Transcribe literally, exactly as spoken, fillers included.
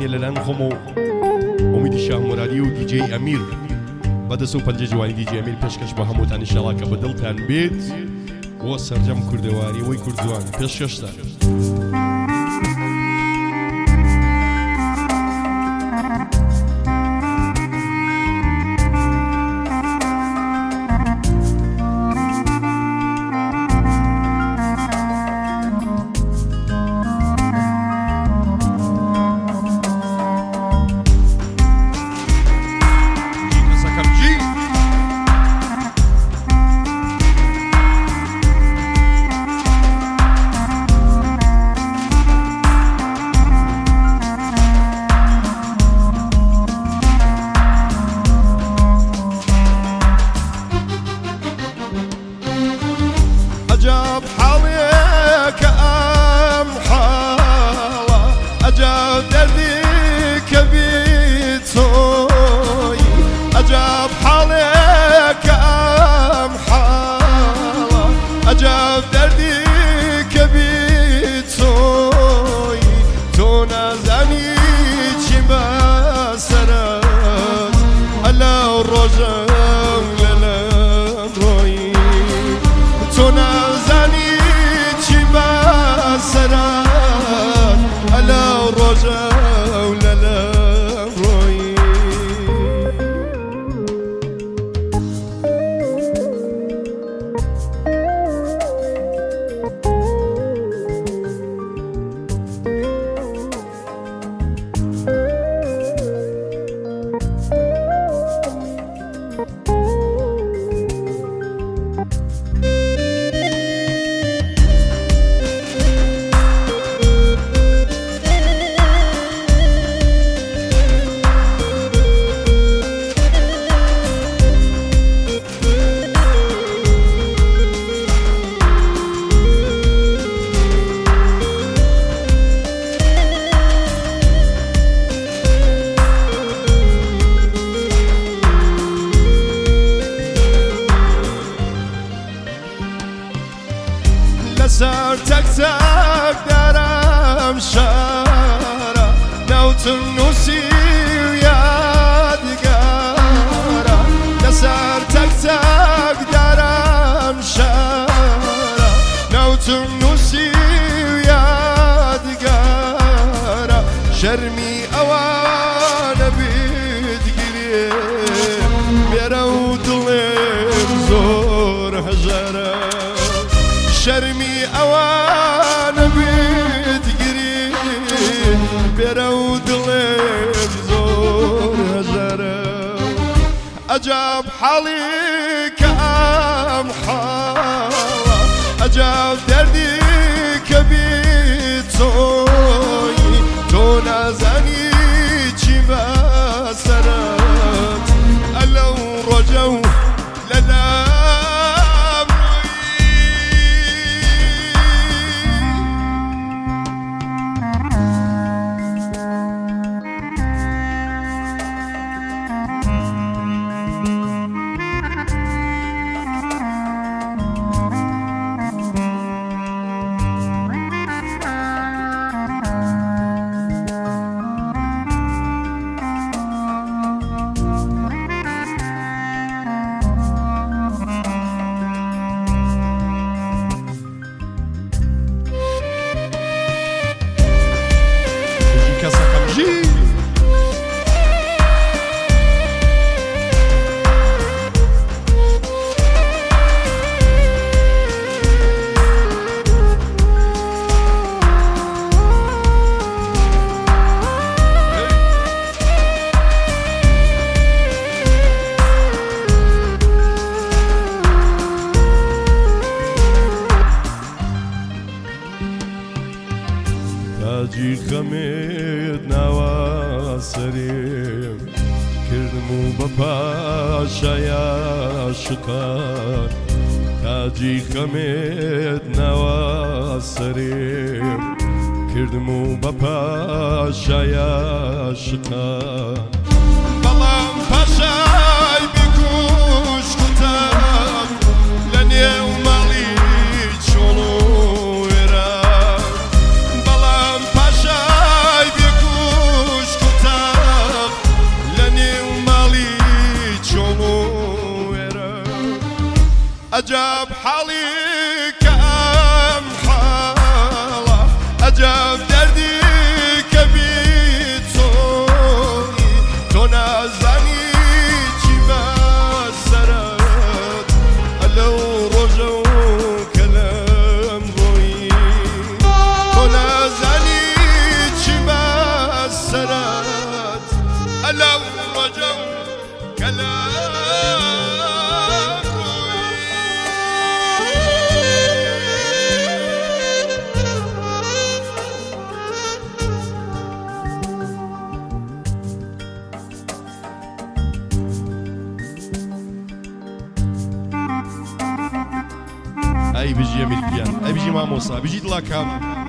جوانیە لەلایەن خۆم و ئومیدی شاهمۆراری و دیجێی ئەمیر بەدەست و پەنجە جوانی دیجێ ئەمیر پێشکەش بە هەمووتان ئینشاڵڵا کە بەدڵتان بێت بۆ سەرجەم کوردەواری ئەوەی کوردوان پێشکەشتان. عجب حالك أم حالة عجب دردك بيتوي عجب حالك أم حالة عجب دردك بيتوي تو نزني چی بسرت على الرجل للم روي تو نزنی چی بسرت على الرجل للم روي لسر تک تک درم شارا نوتم نوسی و یادگارا لسر تک تک درم شارا نوتم نوسی و یادگارا شرمی اوان بیدگیری برو دلم زور هجرا شرمی اوان بتگیری برو دلم زور هزاره عجب حالی که ام حالا عجب دردی که بی توی تو نزنی چی بسرت الو رجو للم تاجی خەمێت ناوە سەرێم کردم و بە پاشای عاشقان تاجی خەمێت ناوە سەرێم کردم و بە پاشای عاشقان بەڵام پاشای بیکوشتم لە نێو ماڵی چۆڵ و وێران بەڵام پاشای بیکوشتم أجاب حالي كم حالة أجاب دردي كبيت صوي تنازعني جبال سرد ألو رجو كلام بوي تنازعني جبال سرد ألو رجو كلام ئەی بژی ئەمیرگیان ئەی بژی مامۆسا بژیت لاکام